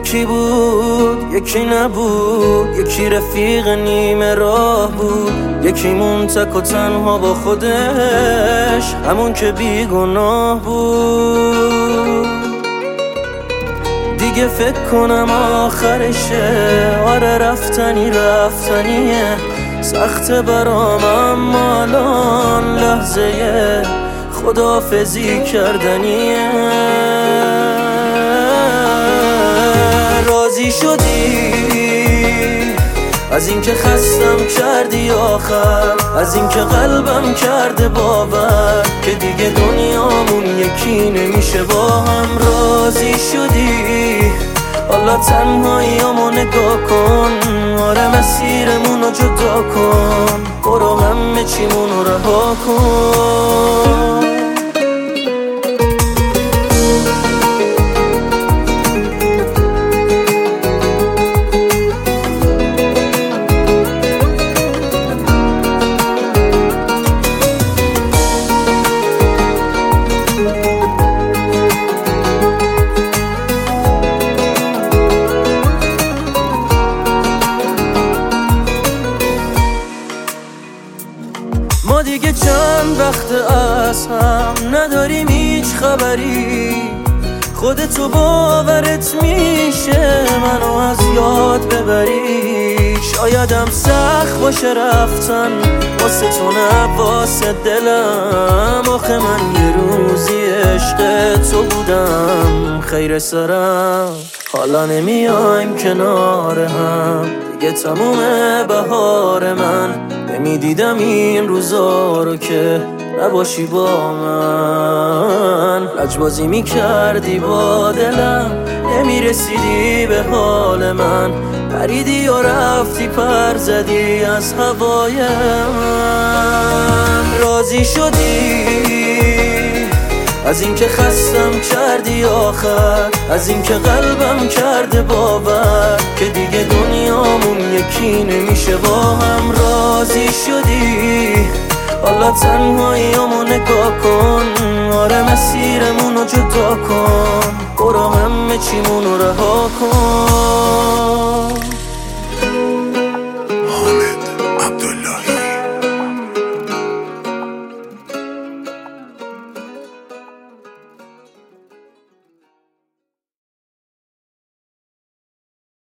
یکی بود یکی نبود، یکی رفیق نیمه راه بود، یکی مون تک و تنها با خودش، همون که بیگناه بود. دیگه فکر کنم آخرشه، آره رفتنیه، سخته برام اما الان لحظه خداحافظی کردنیه. راضی شدی از اینکه خستم کردی آخر، از اینکه قلبم کرده باور که دیگه دنیامون یکی نمیشه با هم. راضی شدی حالا تنهاییامو نگاه کن، آره مسیرمونو جدا کن، برو همه چیمونو رها کن. ما دیگه چند وقت از هم نداریم هیچ خبری، خودتو باورت میشه منو از یاد ببری. شایدم سخت باشه رفتن واسه تو نه واسه دلم، آخه من یه روزی عشق تو بودم خیر سرم. حالا نمیایم کنار هم دیگه، تموم بهار من، نمیدیدم این روزا رو که نباشی با من. لجبازی میکردی با دلم، نمیرسیدی به حال من، پریدی و رفتی پر زدی از هوای من. راضی شدی از اینکه خستم کردی آخر، از اینکه قلبم کرده باور که دیگه دنیامون یکی نمیشه با هم. راضی شدی حالا تنهاییامو نگاه کن، آره مسیرمونو جدا کن، برو همه چیمونو رها کن.